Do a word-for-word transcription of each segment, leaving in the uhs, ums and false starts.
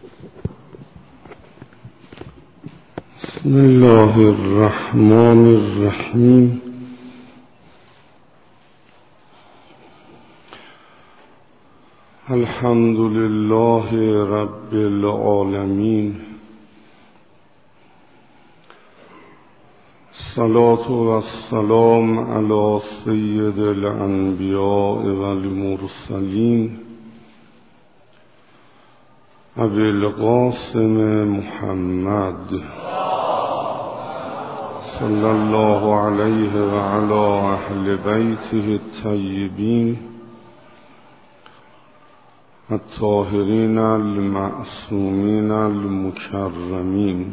بسم الله الرحمن الرحیم. الحمد لله رب العالمین. الصلاة والسلام علی سید الانبیاء والمرسلین ابی القاسم محمد صلی الله علیه و علی اهل بیته الطیبین الطاهرین المعصومین المکرمین.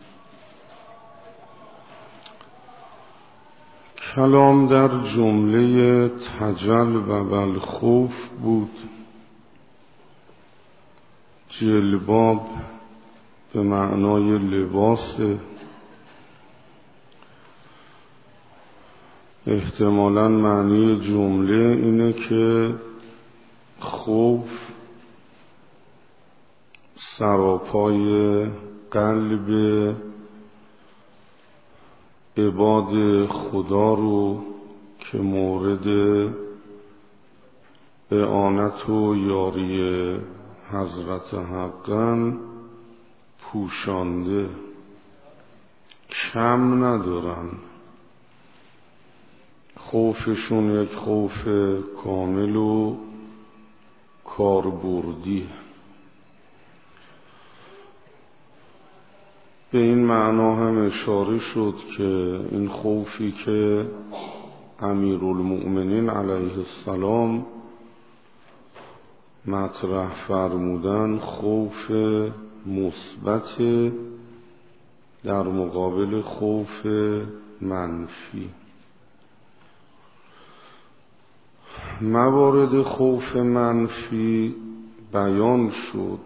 کلام در جمله تجلب و الخوف بود. جلباب به معنای لباس، احتمالاً معنی جمله اینه که خوف سراپای قلب عباد خدا رو که مورد اعانت و یاری حضرت حقاً پوشانده، کم ندارن. خوفشون یک خوف کامل و کاربردی. به این معنا هم اشاره شد که این خوفی که امیرالمؤمنین علیه السلام مطرح فرمودن خوف مثبت در مقابل خوف منفی. موارد خوف منفی بیان شد.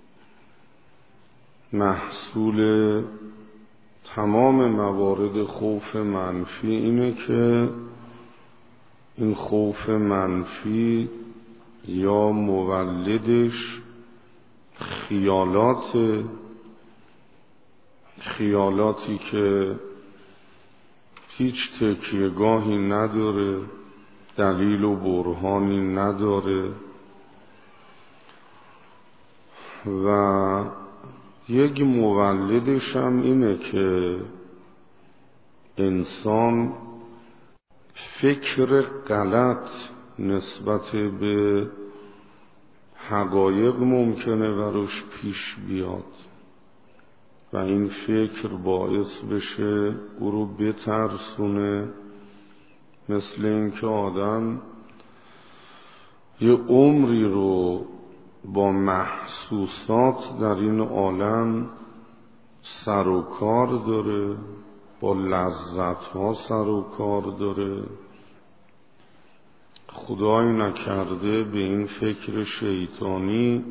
محصول تمام موارد خوف منفی اینه که این خوف منفی یا مولدش خیالات خیالاتی که هیچ تکیهگاهی نداره، دلیل و برهانی نداره و یک مولدش هم اینه که انسان فکر غلط نسبت به حقایق ممکنه براش پیش بیاد و این فکر باعث بشه او رو بترسونه. مثل این که آدم یه عمری رو با محسوسات در این عالم سر و کار داره، با لذت ها سر و کار داره، خدای نکرده به این فکر شیطانی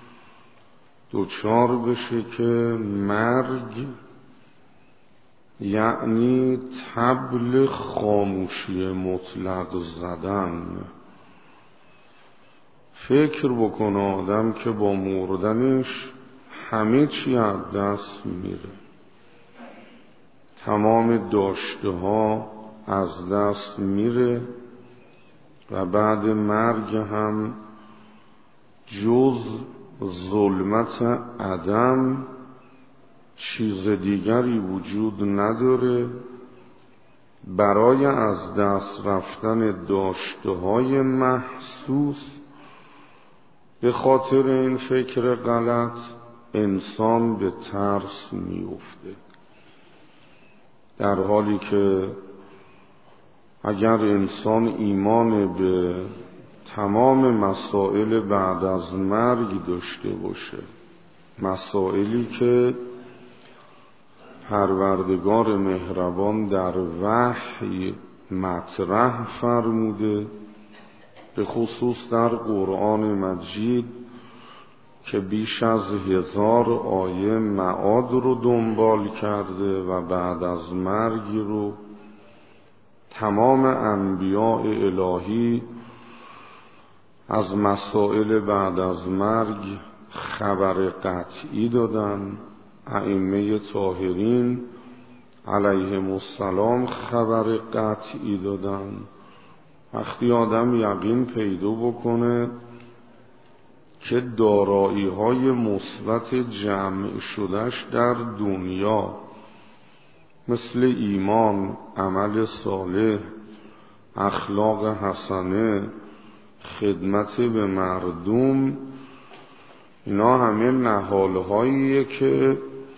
دوچار بشه که مرگ یعنی طبل خاموشی مطلق زدن. فکر بکنه آدم که با مردنش همه چی از دست میره، تمام داشته ها از دست میره و بعد مرگ هم جز ظلمت عدم چیز دیگری وجود نداره. برای از دست رفتن داشته های محسوس به خاطر این فکر غلط انسان به ترس میفته، در حالی که اگر انسان ایمان به تمام مسائل بعد از مرگ داشته باشه، مسائلی که پروردگار مهربان در وحی مطرح فرموده، به خصوص در قرآن مجید که بیش از هزار آیه معاد رو دنبال کرده و بعد از مرگ رو تمام انبیاء الهی از مسائل بعد از مرگ خبر قطعی دادن، ائمه طاهرین علیهم السلام خبر قطعی دادن. وقتی آدم یقین پیدا بکنه که دارایی های مثبت جمع شدهش در دنیا مثل ایمان، عمل صالح، اخلاق حسنه، خدمت به مردم، اینا همه نهالهاییه که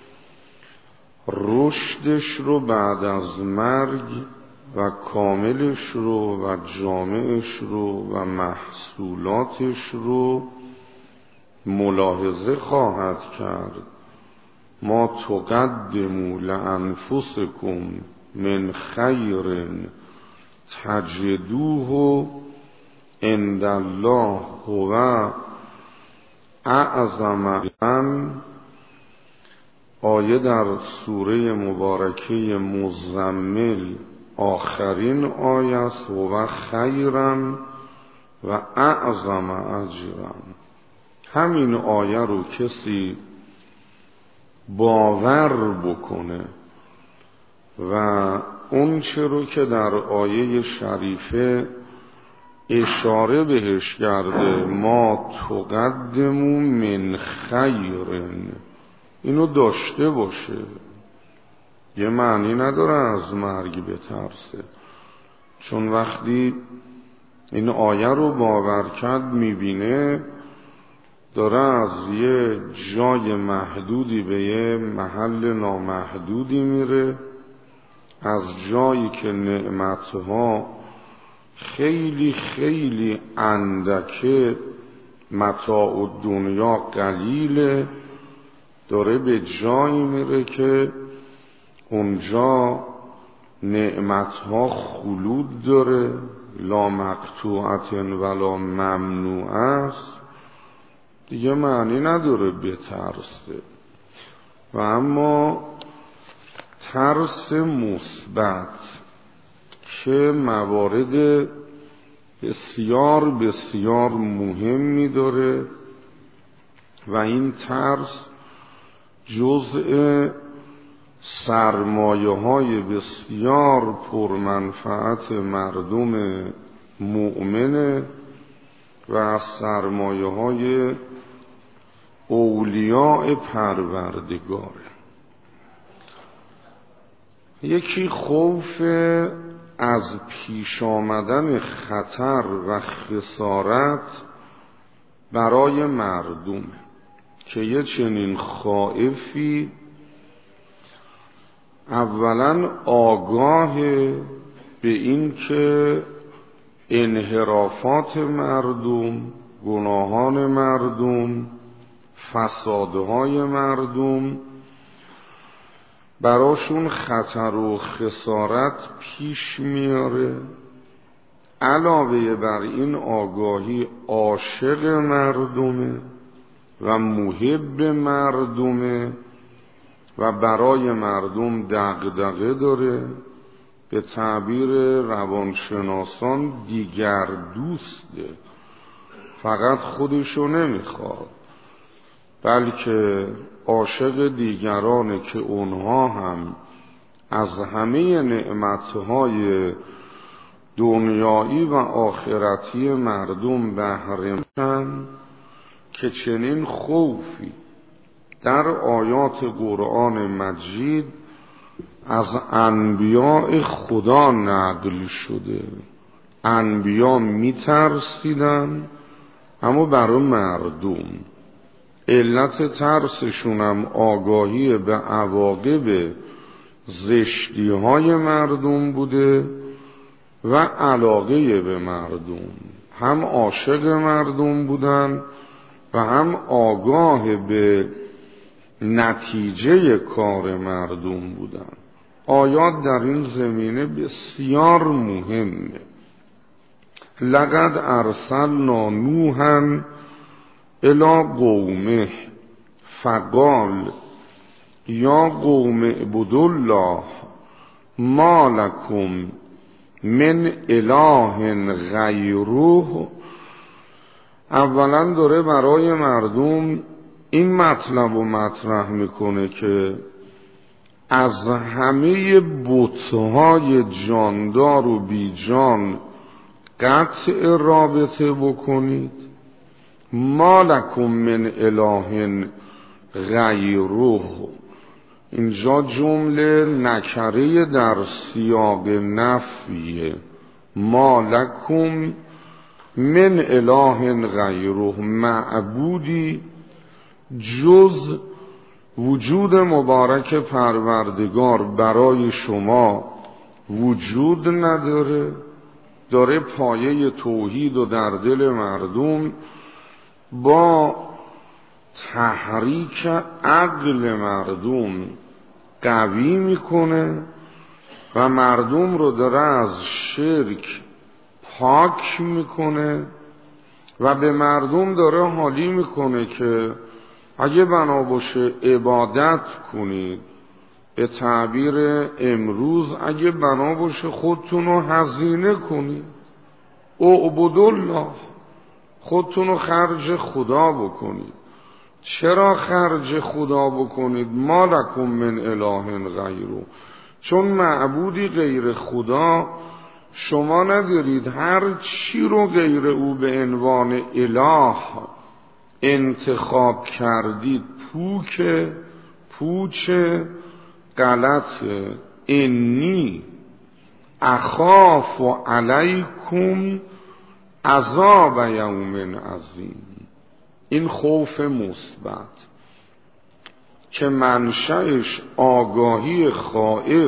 رشدش رو بعد از مرگ و کاملش رو و جامعش رو و محصولاتش رو ملاحظه خواهد کرد. ما تقدموا لانفسکم من خیر تجدوه عند الله هو اعظم. آیه در سوره مبارکه مزمل آخرین آیه است. هو خیرا و اعظم اجرا. همین آیه رو کسی باور بکنه و اون چه رو که در آیه شریفه اشاره بهش کرده، ما تقدمو من خیرن، اینو داشته باشه. یه معنی نداره از مرگ بترسه، چون وقتی این آیه رو باور کرد میبینه داره از یه جای محدودی به یه محل نامحدودی میره، از جایی که نعمتها خیلی خیلی اندکه، متاع دنیا قلیله، داره به جایی میره که اونجا نعمتها خلود داره، لا مقطوعت ولا ممنوع است. دیگه معنی نداره بترسه. و اما ترس مثبت که موارد بسیار بسیار مهمی داره و این ترس جزء سرمایه های بسیار پرمنفعت مردم مؤمنه و از سرمایه های اولیاء پروردگاره. یکی خوف از پیش آمدن خطر و خسارت برای مردم که یه چنین خائفی اولا آگاه به این که انحرافات مردم، گناهان مردم، فسادهای مردم براشون خطر و خسارت پیش میاره. علاوه بر این آگاهی عاشق مردمه و محب مردمه و برای مردم دغدغه داره. به تعبیر روانشناسان دیگر دوسته، فقط خودشو نمیخواد بلکه عاشق دیگرانه که اونها هم از همه نعمتهای دنیایی و آخرتی مردم بهره مندند. که چنین خوفی در آیات قرآن مجید از انبیاء خدا نقل شده. انبیا میترسیدن اما برای مردم. علت ترسشون هم آگاهی به عواقب زشتی های مردم بوده و علاقه به مردم. هم عاشق مردم بودن و هم آگاه به نتیجه کار مردم بودن. آیات در این زمینه بسیار مهمه. لقد ارسلنا نوحا الی قومه فقال یا قوم اعبدوا الله ما لکم من اله غیره. اولا داره برای مردم این مطلب رو مطرح میکنه که از همه بت‌های جاندار و بیجان قطع رابطه بکنید. ما لکم من اله غیره، اینجا جمله نکره در سیاق نفیه. ما لکم من اله غیره، معبودی جز وجود مبارک پروردگار برای شما وجود نداره. داره پایه توحید و در دل مردم با تحریک عقل مردم قوی میکنه و مردم رو داره از شرک پاک میکنه و به مردم داره حالی میکنه که اگه بنا باشه عبادت کنید، به تعبیر امروز اگه بنا باشه خودتون رو هزینه کنید، اعبدوا الله، خودتون رو خرج خدا بکنید. چرا خرج خدا بکنید؟ ما لکم من اله غیره، چون معبودی غیر خدا شما ندارید. هر چی رو غیر او به عنوان اله انتخاب کردید پوک پوچ غلطه. انی اخاف علیکم عذاب یوم عظیم، این خوف مثبت که منشأش آگاهی خائف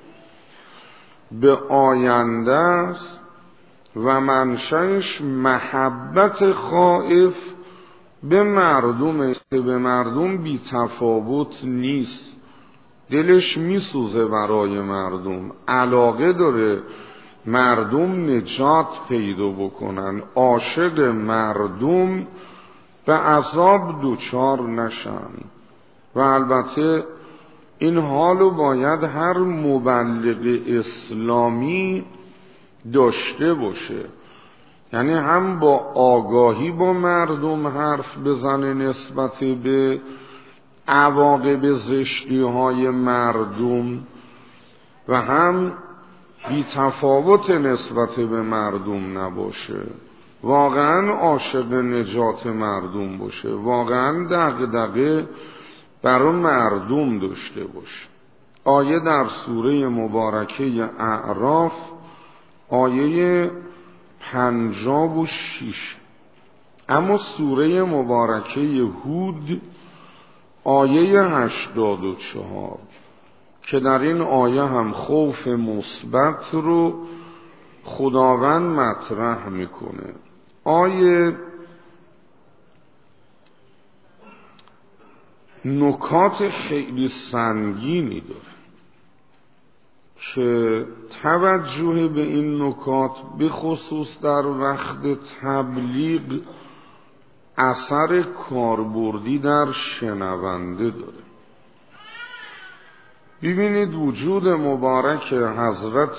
به آینده است و منشأش محبت خائف به مردم، به مردم بی تفاوت نیست. دلش میسوزه برای مردم، علاقه داره مردم نجات پیدا بکنن، عاشق مردم به عذاب دوچار نشن. و البته این حالو باید هر مبلغ اسلامی داشته باشه، یعنی هم با آگاهی با مردم حرف بزنه نسبت به عواقب زشتی های مردم و هم بی تفاوت نسبت به مردم نباشه، واقعا عاشق نجات مردم باشه، واقعا دغدغه برای مردم داشته باشه. آیه در سوره مبارکه اعراف آیه پنجاه و شش، اما سوره مبارکه هود آیه هشتاد و چهار که در این آیه هم خوف مثبت رو خداوند مطرح میکنه. آیه نکات خیلی سنگینی داره که توجه به این نکات به خصوص در وقت تبلیغ اثر کاربردی در شنونده داره. ببینید وجود مبارک حضرت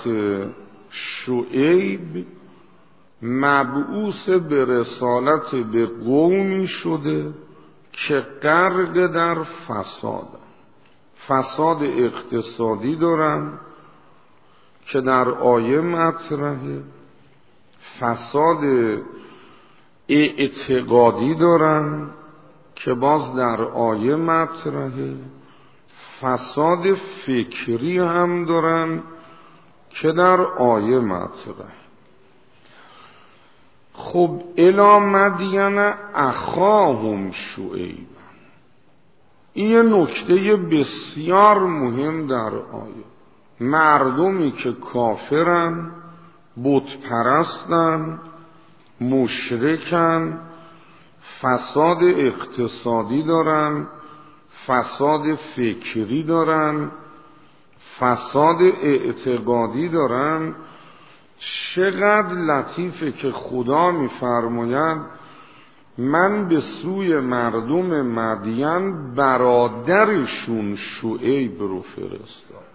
شعیب مبعوث به رسالت به قومی شده که غرق در فساد، فساد اقتصادی دارن که در آیه مطرحه، فساد اعتقادی دارن که باز در آیه مطرحه، فساد فکری هم دارن که در آیه مطرحه. خب الی مدین اخاهم شعیب، این نکته بسیار مهم در آیه. مردمی که کافرن، بت پرستن، مشرکن، فساد اقتصادی دارن، فساد فکری دارن، فساد اعتقادی دارن. چقدر لطیفه که خدا می‌فرماید من به سوی مردم مدین برادرشون شعیب رو فرستادم.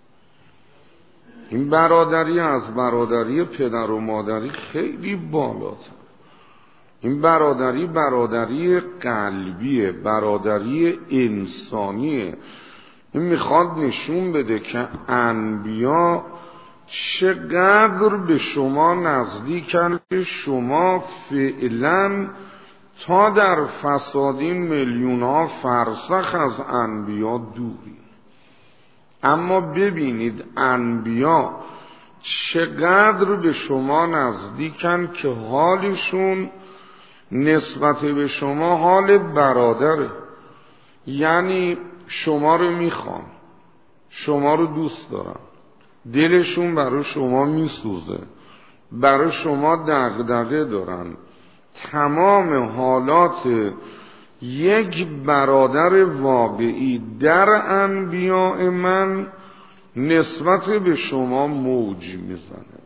این برادری از برادری پدر و مادری خیلی بالاتر. این برادری برادری قلبیه، برادری انسانیه. این میخواد نشون بده که انبیا چقدر به شما نزدیکن که شما فعلا تا در فسادین میلیون ها فرسخ از انبیا دوری. اما ببینید انبیا چقدر به شما نزدیکن که حالشون نسبت به شما حال برادره. یعنی شما رو میخوان، شما رو دوست دارن، دلشون برای شما میسوزه، برای شما دغدغه دارن. تمام حالات یک برادر واقعی در انبیاء من نسبت به شما موج میزنه.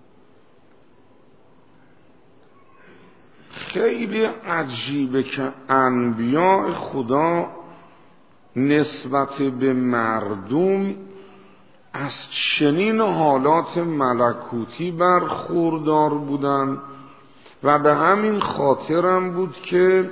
خیلی عجیبه که انبیاء خدا نسبت به مردم از چنین حالات ملکوتی برخوردار بودن و به همین خاطرم بود که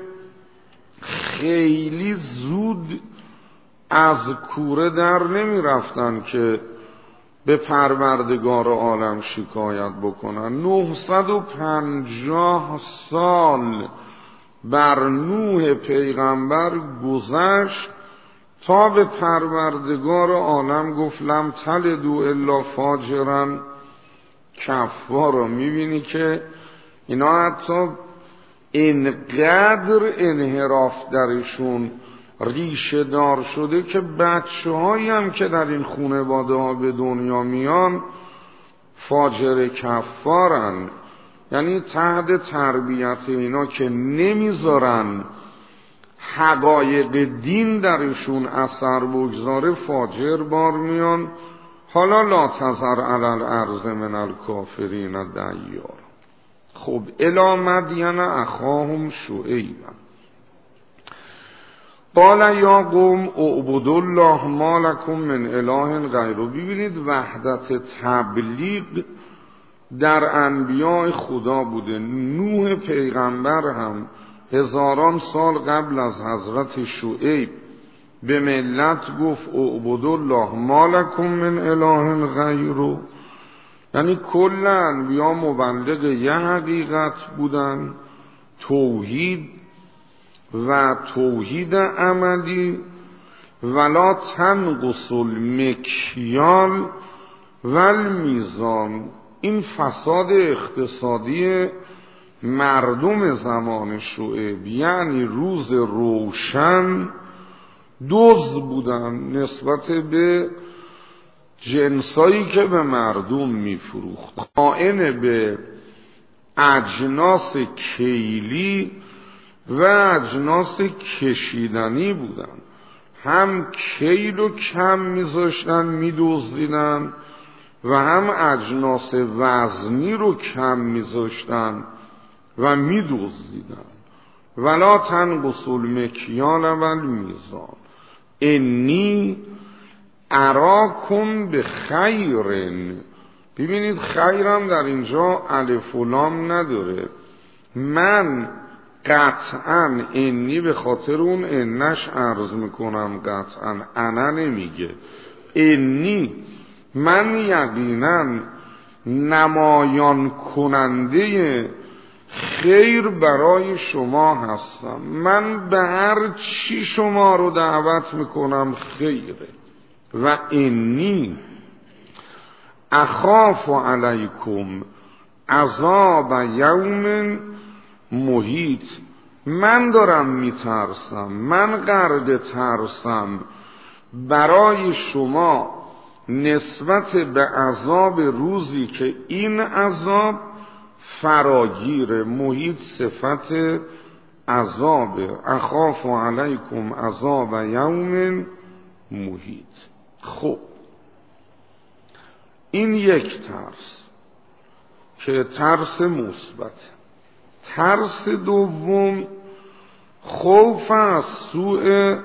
خیلی زود از کوره در نمی رفتن که به پروردگار عالم شکایت بکنن. نهصد و پنجاه سال بر نوح پیغمبر گذشت تا به پروردگار عالم گفت لم تلدوا الا فاجرا کفارا. میبینی که اینا حتی اینقدر انحراف درشون ریشه دار شده که بچه هایی هم که در این خانواده ها به دنیا میان فاجر کفارن. یعنی تحت تربیت اینا که نمیذارن حقایق دین درشون اثر بگذاره فاجر بار میان. حالا لا تذر علی الارض من الکافرین دیار. خب الی مدین اخاهم شعیبا قال یا قوم اعبدوا الله ما لکم من اله غیره. ببینید وحدت تبلیغ در انبیاء خدا بوده. نوح پیغمبر هم هزاران سال قبل از حضرت شعیب به ملت گفت اعبدوا الله ما لکم من اله غیره. یعنی کل انبیا مبلغ یه حقیقت بودن، توحید و توحید عملی. ولا تنقص المکیال و المیزان. این فساد اقتصادی مردم زمان شعیب، یعنی روز روشن دزد بودن نسبت به جنسایی که به مردم میفروخت. خائن به اجناس کیلی و اجناس کشیدنی بودن. هم کیل و کم میذاشتن میدزدیدن و هم اجناس وزنی رو کم میذاشتن و میدزدیدن. ولا تنقص المکیال و المیزان انی اراکم بخیر. ببینید خیرم در اینجا الف و لام نداره. من قطعا انی به خاطر اون انش عرض میکنم، قطعا انا نمیگه. انی من یقینا نمایان کننده خیر برای شما هستم. من به هر چی شما رو دعوت میکنم خیره. و انی اخاف علیکم عذاب یوم محیط. من دارم میترسم، من غرق ترسم برای شما نسبت به عذاب روزی که این عذاب فراگیر. محیط صفت عذاب. اخاف علیکم عذاب یوم محیط. خب این یک ترس که ترس مثبت. ترس دوم خوف از سوء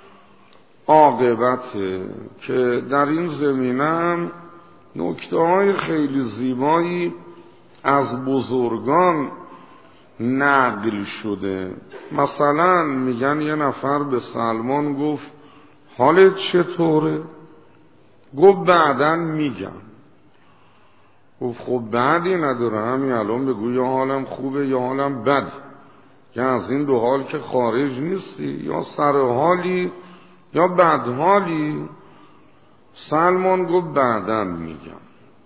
عاقبت که در این زمینه هم نکته های خیلی زیبایی از بزرگان نقل شده. مثلا میگن یه نفر به سلمان گفت حالت چطوره؟ گفت بعداً میگم. گفت خب بعدی نداره، همین الان بگو یا حالم خوبه یا حالم بد، یا از این دو حال که خارج نیستی، یا سر حالی یا بد حالی. سلمان گفت بعداً میگم.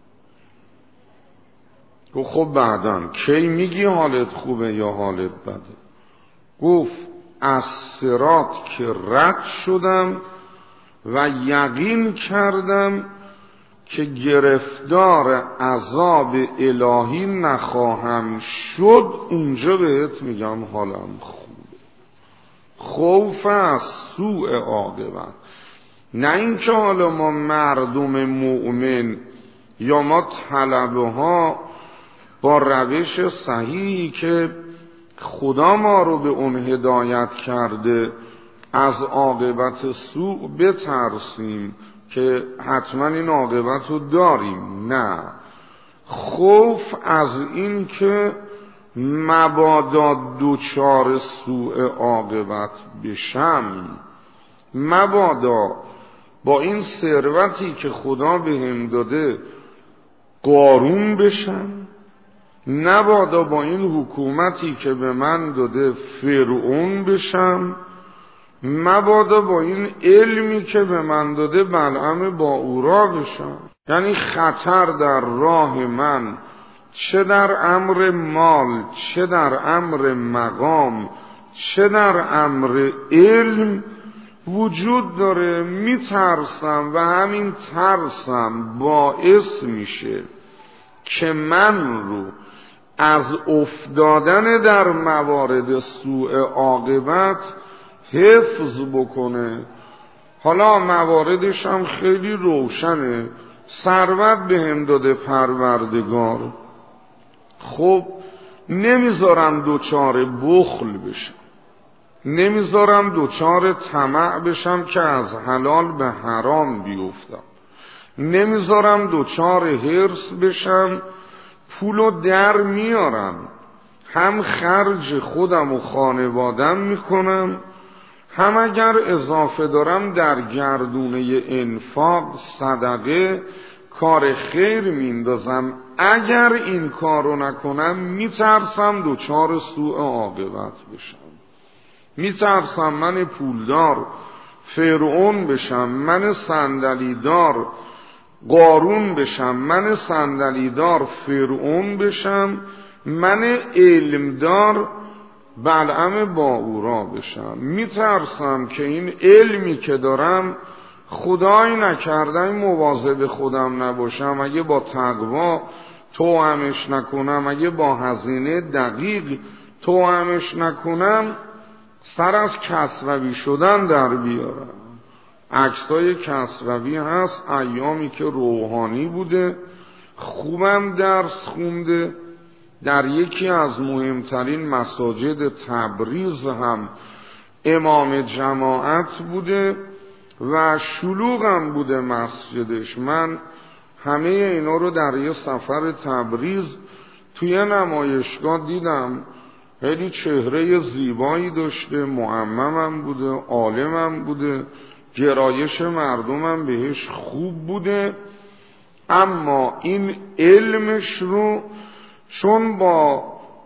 گفت خب بعداً کی میگی حالت خوبه یا حالت بده؟ گفت از صراط که رد شدم و یقین کردم که گرفتار عذاب الهی نخواهم شد، اونجا بهت میگم حالم خوبه. خوف از سوء عاقبت، نه اینکه حالا ما مردم مؤمن یا ما طلبه ها با روش صحیحی که خدا ما رو به اون هدایت کرده از عاقبت سوء بترسیم که حتما این عاقبت رو داریم. نه، خوف از این که مبادا دوچار سوء عاقبت بشم، مبادا با این ثروتی که خدا بهم داده قارون بشم، نبادا با این حکومتی که به من داده فرعون بشم، مبادا با این علمی که به من داده بلعم باعورا بشم. یعنی خطر در راه من، چه در امر مال، چه در امر مقام، چه در امر علم وجود داره. میترسم و همین ترسم باعث میشه که من رو از افتادن در موارد سوء عاقبت حفظ بکنه. حالا مواردش هم خیلی روشنه. ثروت بهم داده پروردگار، خب نمیذارم دوچار بخل بشم، نمیذارم دوچار طمع بشم که از حلال به حرام بیفتم، نمیذارم دوچار حرص بشم پولو در میارم، هم خرج خودم و خانوادم میکنم، هم اگر اضافه دارم در گردونه انفاق صدقه کار خیر میندازم. اگر این کارو نکنم میترسم دوچار سوء عاقبت بشم، میترسم من پولدار فرعون بشم، من صندلیدار قارون بشم، من صندلیدار فرعون بشم، من علمدار بلعم باعورا بشم. میترسم که این علمی که دارم خدای نکرده مواظب خودم نباشم، اگه با تقوا توامش نکنم، اگه با هزینه دقیق توامش نکنم، سر از کسروی شدن در بیارم. عکسای کسروی هست، ایامی که روحانی بوده، خوبم درس خونده، در یکی از مهمترین مساجد تبریز هم امام جماعت بوده و شلوغم بوده مسجدش. من همه اینا رو در یه سفر تبریز توی نمایشگاه دیدم. خیلی چهره زیبایی داشته، معممم بوده، عالمم بوده، گرایش مردمم بهش خوب بوده، اما این علمش رو چون با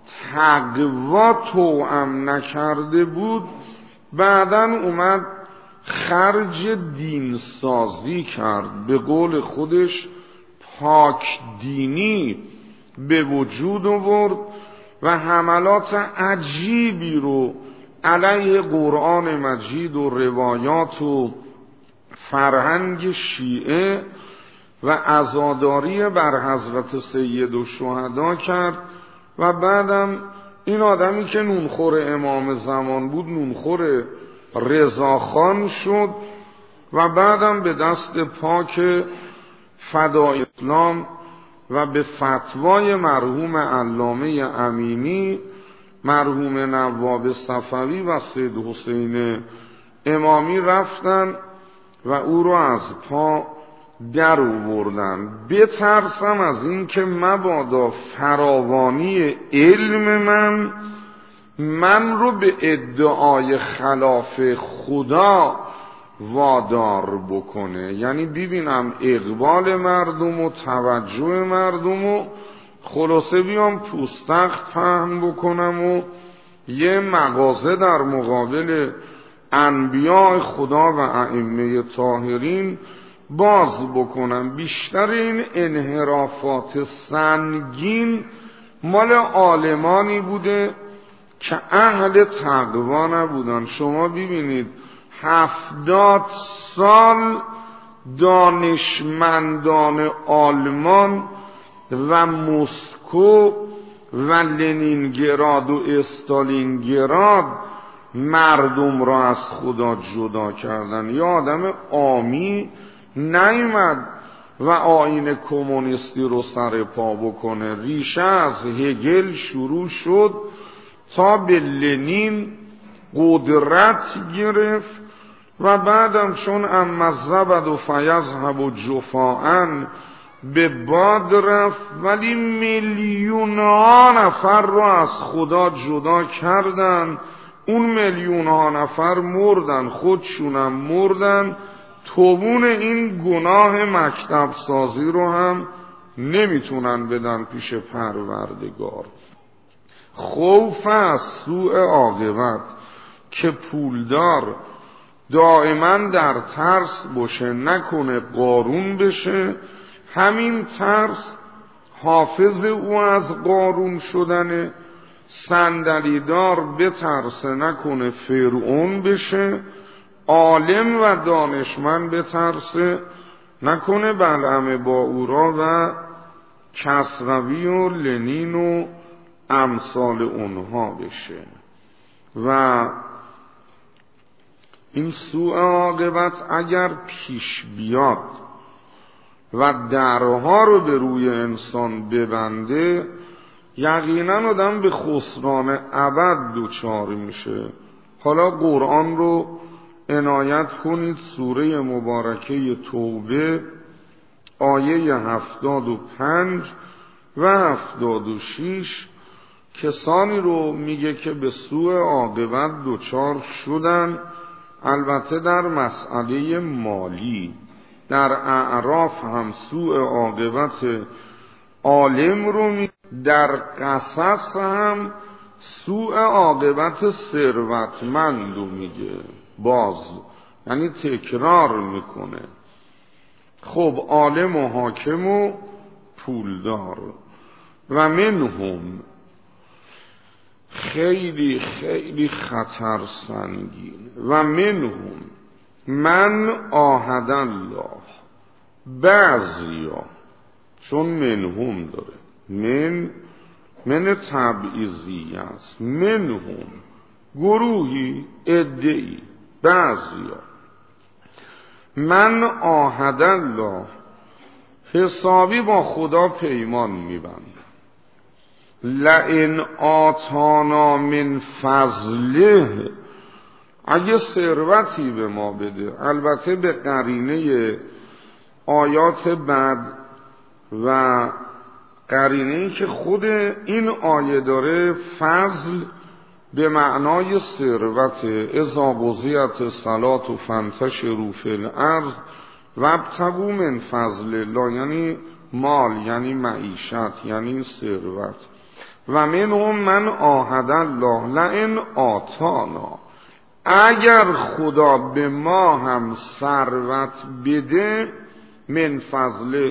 تقوا توأم نکرده بود، بعداً اومد خرج دینسازی کرد، به قول خودش پاک دینی به وجود آورد و حملات عجیبی رو علیه قرآن مجید و روایات و فرهنگ شیعه و عزاداری بر حضرت سید الشهدا کرد. و بعدم این آدمی که نونخور امام زمان بود نونخور رضاخان شد و بعدم به دست پاک فدای اسلام و به فتوای مرحوم علامه امینی، مرحوم نواب صفوی و سید حسین امامی رفتن و او رو از پا در آوردن. بترسم از این که مبادا فراوانی علم من من رو به ادعای خلاف خدا وادار بکنه. یعنی ببینم اقبال مردم و توجه مردم و خلاصه بیام پوستخت پهن بکنم و یه مغازه در مقابل انبیاء خدا و ائمه طاهرین باز بکنم. بیشتر این انحرافات سنگین مال عالمانی بوده که اهل تقوا نبودن. شما ببینید هفتاد سال دانشمندان آلمان و مسکو و لنینگراد و استالینگراد مردم را از خدا جدا کردن. یا آدم عامی نیامد و آیین کمونیستی رو سر پا بکنه. ریشه از هگل شروع شد تا به لنین قدرت گرفت و بعدم چون اما الزبد و فیذهب و جفاءن به باد رفت، ولی میلیون ها نفر رو از خدا جدا کردن. اون میلیون ها نفر مردن، خودشونم مردن. توبون این گناه مکتب سازی رو هم نمیتونن بدن پیش پروردگار. خوف از سوء عاقبت که پولدار دائما در ترس باشه نکنه قارون بشه، همین ترس حافظ او از قارون شدن. صندلیدار بترسه نکنه فرعون بشه، عالم و دانشمند بترسه نکنه بلعم باورا و کسروی و لنین و امثال اونها بشه. و این سوء عاقبت اگر پیش بیاد و درها رو به روی انسان ببنده، یقینا آدم به خسران ابد دچار میشه. حالا قرآن رو عنایت کنید، سوره مبارکه توبه آیه هفتاد و پنج و هفتاد و شش کسانی رو میگه که به سوء عاقبت دچار شدن. البته در مسئله مالی در اعراف هم سوء عاقبت عالم رو میگه، در قصص هم سوء عاقبت ثروتمند رو میگه، باز یعنی تکرار میکنه. خب عالم و حاکم و پولدار و منهم، خیلی خیلی خطر سنگین، و منهم من عاهد الله، بعضیا چون منهم داره، من من تبعیضی است، منهم گروهی عده‌ای بعضیا، من عاهد الله حسابی با خدا پیمان میبند، لئن آتانا من فضله، اگه ثروتی به ما بده، البته به قرینه آیات بعد و قرینه ای که خود این آیه داره، فضل به معنای ثروت، اذا قضیت الصلاة فانتشروا فی الارض وابتغوا من فضل الله، یعنی مال، یعنی معیشت، یعنی ثروت. و منهم من عاهد الله لئن آتانا، اگر خدا به ما هم ثروت بده، من فضله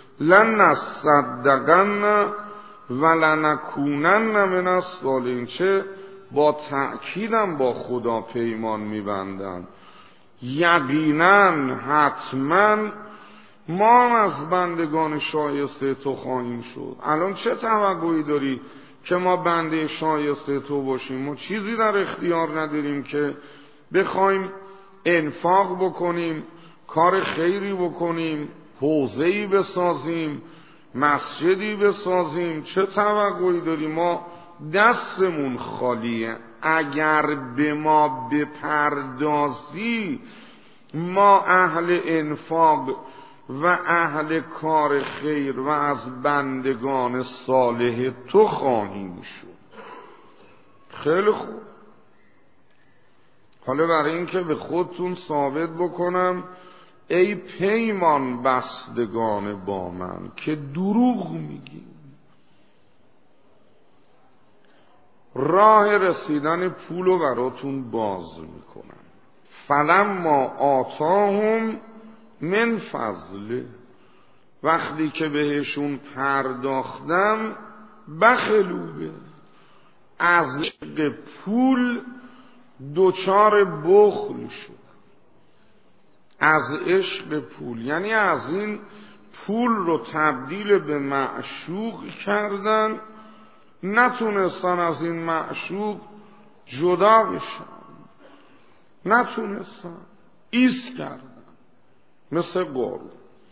لنصدقن ولنکونن من الصالحین، چه با تأکیدم با خدا پیمان میبندن، یقینا حتما ما از بندگان شایسته تو خواهیم شد. الان چه توقعی داری که ما بنده شایسته تو باشیم؟ ما چیزی در اختیار نداریم که بخوایم انفاق بکنیم، کار خیری بکنیم، حوضه‌ای بسازیم، مسجدی بسازیم. چه توقعی داریم؟ ما دستمون خالیه. اگر به ما بپردازی، ما اهل انفاق و اهل کار خیر و از بندگان صالح تو خواهیم شد. خیلی خوب. حالا برای اینکه به خودتون ثابت بکنم ای پیمان بستگان با من که دروغ میگی، راه رسیدن پولو براتون باز میکنم. فلما آتاهم من فضله، وقتی که بهشون پرداختم بخلوا به، از عشق پول دوچار بخل شد. از عشق پول یعنی از این پول رو تبدیل به معشوق کردن، نتونستن از این معشوق جدا بشن، نتونستن، ایست کردن مثل قارون.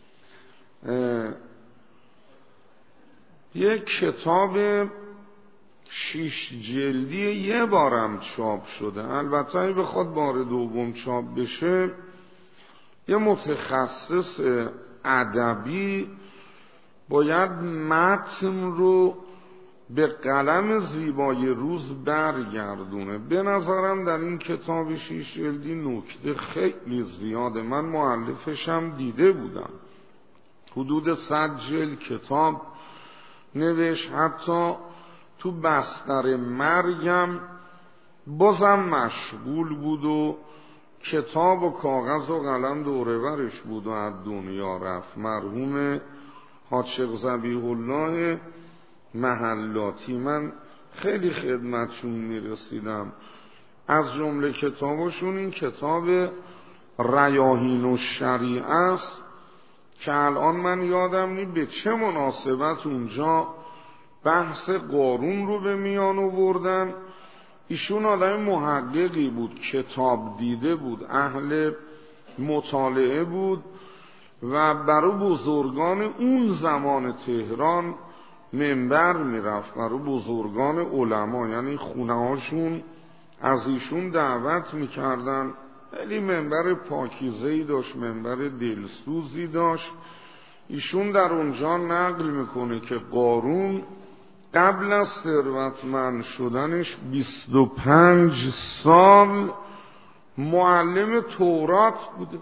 یک کتاب شیش جلدی یه بارم چاپ شده، البته اگه بخواد بار دوم چاپ بشه یه متخصص ادبی باید متن رو به قلم زیبای روز برگردونه. به نظرم در این کتاب شیش جلدی نکته خیلی زیاده. من مؤلفشم دیده بودم، حدود صد جلد کتاب نوشت، حتی تو بستر مرگم بازم مشغول بود و کتاب و کاغذ و قلم دوره برش بود و از دنیا رفت. مرحوم حاج شیخ ذبیح الله محلاتی، من خیلی خدمتشون میرسیدم. از جمله کتابشون این کتاب ریاحین الشریعه است که الان من یادم نی به چه مناسبت اونجا بحث قارون رو به میان آوردن. ایشون آدم محققی بود، کتاب دیده بود، اهل مطالعه بود و برای بزرگان اون زمان تهران منبر میرفت، برای بزرگان علما، یعنی خونه هاشون از ایشون دعوت میکردن. خیلی منبر پاکیزه‌ای داشت، منبر دلسوزی داشت. ایشون در اونجا نقل میکنه که قارون قبل از ثروتمند شدنش بیست و پنج سال معلم تورات بوده،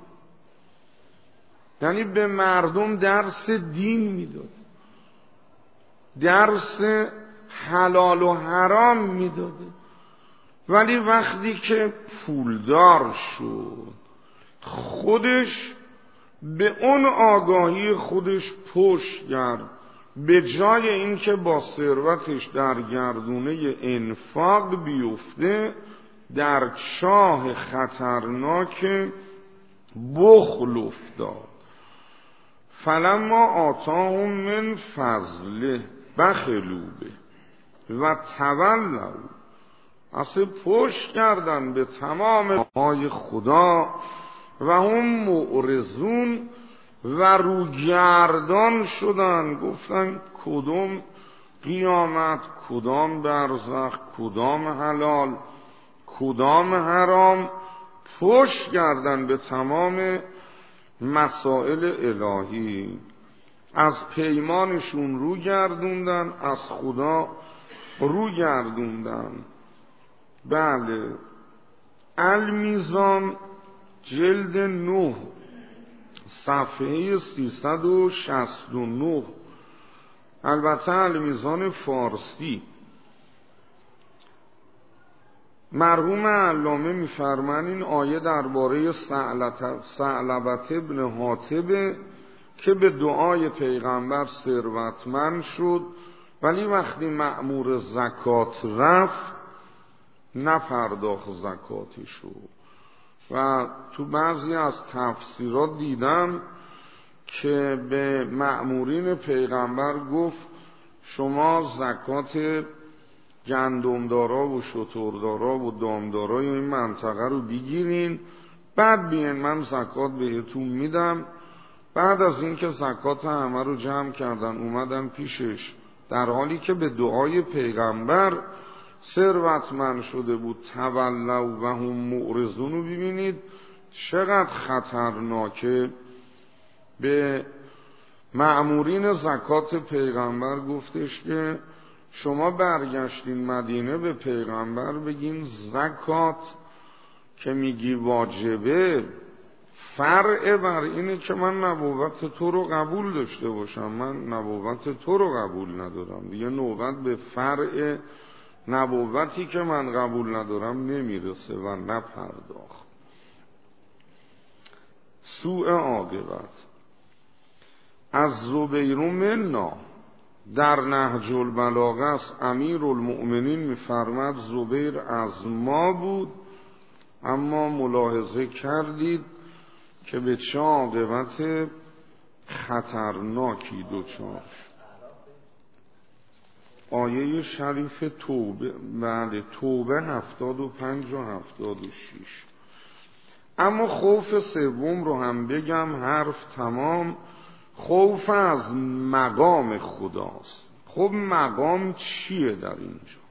یعنی به مردم درس دین میداد، درس حلال و حرام میداده. ولی وقتی که پولدار شد خودش به اون آگاهی خودش پشت کرد، به جای اینکه با ثروتش در گردونه انفاق بیفته در چاه خطرناک بخل افتاد. فلما آتاهم من فضله بخلوا به و تولوا، اصلا پشت کردن به تمام های خدا و هم معرضون و روگردان شدن، گفتن کدام قیامت، کدام برزخ، کدام حلال، کدام حرام. پشت کردن به تمام مسائل الهی، از پیمانشون رو گردوندن، از خدا رو گردوندن. بله، المیزان جلد نه صفحه سیصد و شصت و نه، البته المیزان فارسی. مرحوم علامه میفرمان این آیه درباره ثعلبة ابن حاطب که به دعای پیغمبر ثروتمند شد، ولی وقتی مأمور زکات رفت نپرداخت زکاتشو. و تو بعضی از تفسیرات دیدم که به مأمورین پیغمبر گفت شما زکات گندمدارا و شتردارا و دامدارای این منطقه رو بگیرین، بعد بیاین من زکات بهتون میدم. بعد از اینکه زکات همه رو جمع کردن اومدن پیشش، در حالی که به دعای پیغمبر ثروتمند شده بود. تولوا و هم معرضون رو ببینید چقدر خطرناکه به مأمورین زکات پیغمبر گفتش که شما برگشتین مدینه به پیغمبر بگین زکات که میگی واجبه فرع بر اینه که من نبوت تو رو قبول داشته باشم، من نبوت تو رو قبول ندارم دیگه، نوبت به فرع نبوتی که من قبول ندارم نمیرسه و نپرداخت. سوء عاقبت. از زبیر منا در نهج البلاغه است، امیر المؤمنین میفرماد زبیر از ما بود، اما ملاحظه کردید که به چه عاقبت خطرناکی دچار شد. آیه شریف توبه، بله توبه هفتاد و پنج و هفتاد و شیش. اما خوف سوم رو هم بگم، حرف تمام. خوف از مقام خداست. خب مقام چیه در اینجا؟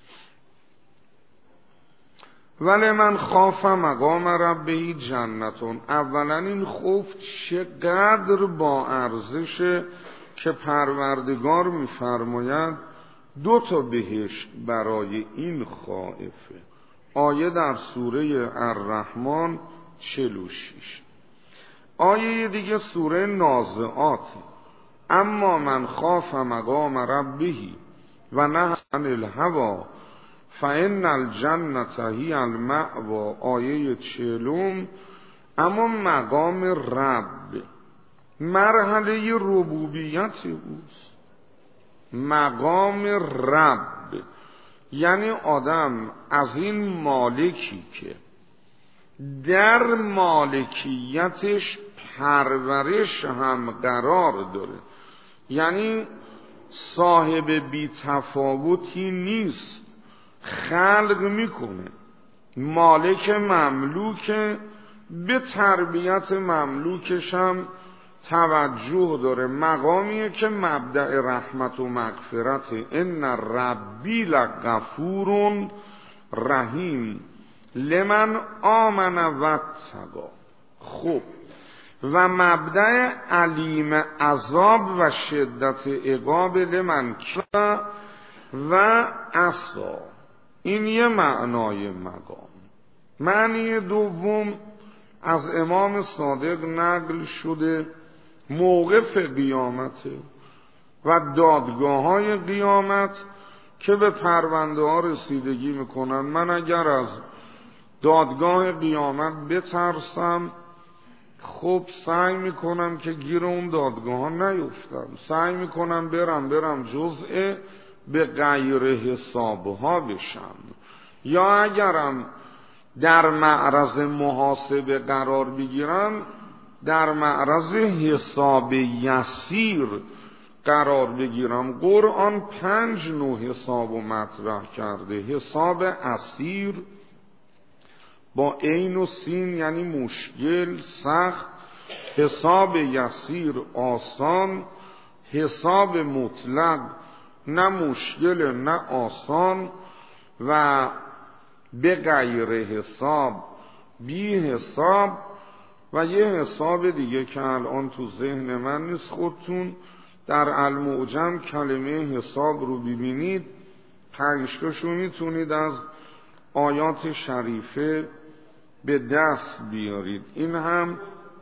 ولی من خاف مقام ربه جنتون. اولا این خوف چقدر با ارزشه که پروردگار میفرماید دو تا بهشت برای این خائفه. آیه در سوره الرحمن چهل و شش. آیه دیگه سوره نازعات. اما من خاف مقام ربه و نهی عن الهوی فان الجنة هی المأوی. آیه چهلم. اما مقام رب مرحله ربوبیت اوست. مقام رب یعنی آدم از این مالکی که در مالکیتش پرورش هم قرار داره، یعنی صاحب بی تفاوتی نیست، خلق میکنه، مالک مملوک، به تربیت مملوکش هم توجه داره. مقامیه که مبدأ رحمت و مغفرت. ان ربی لغفور رحیم لمن آمن و اتقی. خب و مبدأ علیم عذاب و شدت عقاب لمن کفر و عصی. این یه معنای مقام. معنی دوم از امام صادق نقل شده، موقف قیامته و دادگاه های قیامت که به پرونده ها رسیدگی میکنن. من اگر از دادگاه قیامت بترسم، خب سعی میکنم که گیر اون دادگاه ها نیفتم، سعی میکنم برم برم جزء به غیر حساب ها بشم. یا اگرم در معرض محاسبه قرار بگیرم، در معرض حساب یسیر قرار بگیرم. قرآن پنج نوع حساب و مطرح کرده. حساب عسیر با عین و سین یعنی مشکل، سخت. حساب یسیر آسان. حساب مطلق نه مشکل نه آسان. و به غیر حساب، بی حساب. و یه حساب دیگه که الان تو ذهن من نیست، خودتون در المعجم کلمه حساب رو ببینید، پنجتاشو میتونید از آیات شریفه به دست بیارید. این هم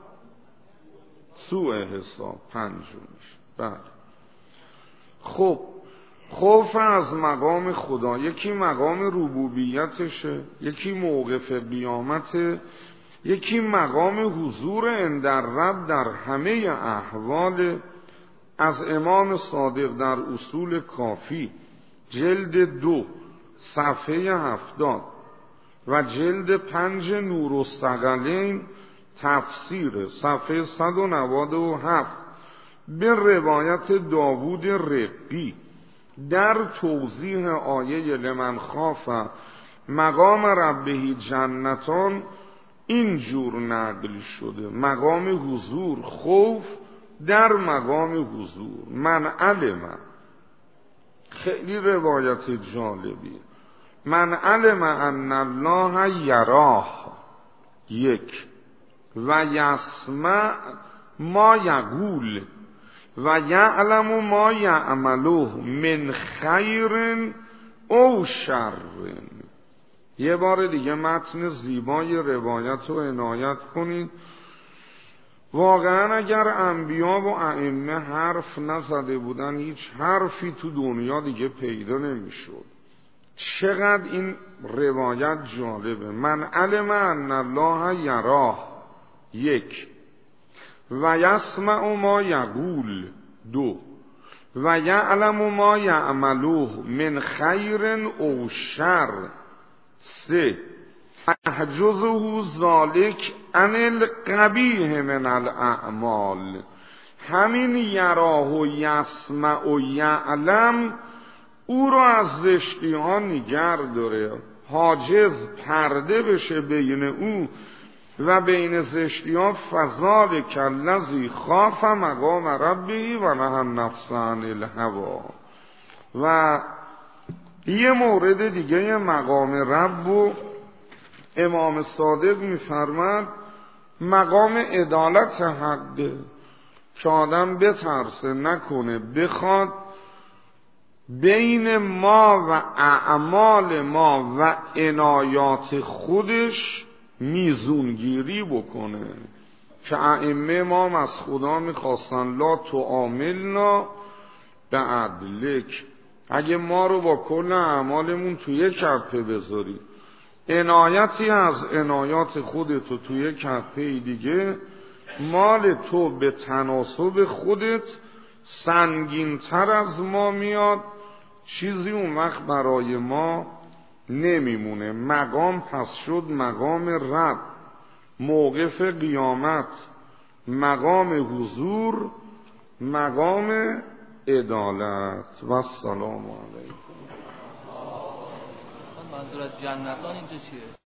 سوء حساب پنجمیش. بله. خب خوف از مقام خدا، یکی مقام ربوبیتشه، یکی موقف قیامته، یکی مقام حضور عند رب در همه احوال. از امام صادق در اصول کافی جلد دو صفحه هفتاد و جلد پنج نورالثقلین تفسیر صفحه صد و نود و هفت به روایت داوود رقی در توضیح آیه لمن خاف مقام ربه جنتان اینجور نقل شده. مقام حضور، خوف در مقام حضور. من علم، خیلی روایت جالبی، من علم ان الله یراه یک و یسمع ما یقول و یعلم ما یعمله من خیر او شر. یه بار دیگه متن زیبای روایت رو عنایت کنید. واقعا اگر انبیا و ائمه حرف نزده بودن هیچ حرفی تو دنیا دیگه پیدا نمیشد. چقدر این روایت جالبه. من علم ان الله یراه، یک، و یسمع ما یقول، دو، و یعلم ما یعمله من خیر او شر، سه، احجزه ذالک عن القبیح من الاعمال. همین یراه و یسمع و یعلم او رو از زشتی ها نگر داره، حاجز پرده بشه بین او و بین زشتی ها. فذلک الذی خاف مقام ربه و نهی النفس عن الهوی. و یه مورد دیگه مقام رب و امام صادق میفرماد مقام عدالت حقه که آدم بترسه، نکنه، بخواد بین ما و اعمال ما و عنایات خودش میزونگیری بکنه. که ائمه ما از خدا میخواستن لا تعاملنا به عدلک، اگه ما رو با کل اعمالمون توی کفه بذاری، عنایتی از عنایات خودت رو توی کفه دیگه، مال تو به تناسب خودت سنگین تر از ما میاد، چیزی اون وقت برای ما نمیمونه. مقام پس شد مقام رب، موقف قیامت مقام حضور، مقام عدالت. و السلام علیکم. منظور از جنتان اینجا چیه؟